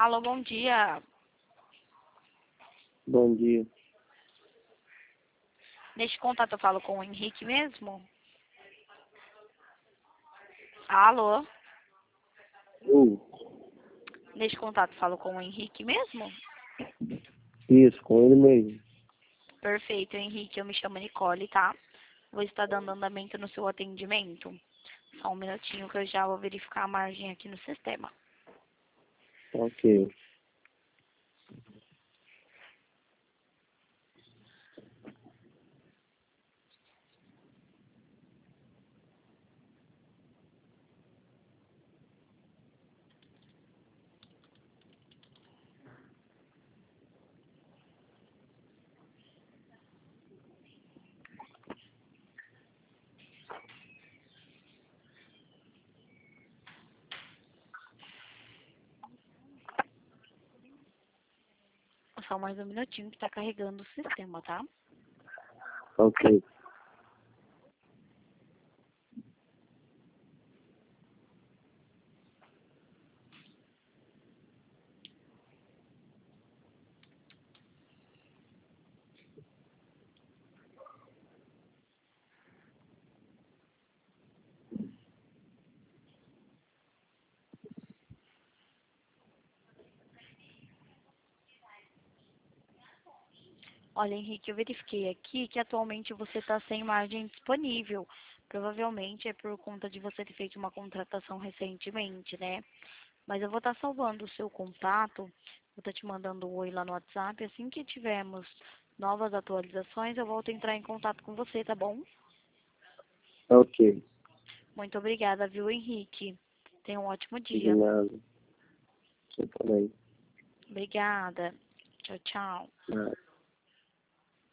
Alô, bom dia. Bom dia. Neste contato eu falo com o Henrique mesmo? Alô? Uh, Neste contato eu falo com o Henrique mesmo? isso, com ele mesmo. Perfeito, Henrique. Eu me chamo Nicole, tá? Vou estar dando andamento no seu atendimento. Só um minutinho que eu já vou verificar a margem aqui no sistema. Ok. Só mais um minutinho que tá carregando o sistema, tá? Ok. Olha, Henrique, eu verifiquei aqui que atualmente você está sem margem disponível. Provavelmente é por conta de você ter feito uma contratação recentemente, né? Mas eu vou estar salvando o seu contato, vou estar te mandando um oi lá no WhatsApp. Assim que tivermos novas atualizações, eu volto a entrar em contato com você, tá bom? Ok. Muito obrigada, viu, Henrique? Tenha um ótimo De dia. nada. Você também. Obrigada. Tchau, tchau. Nada.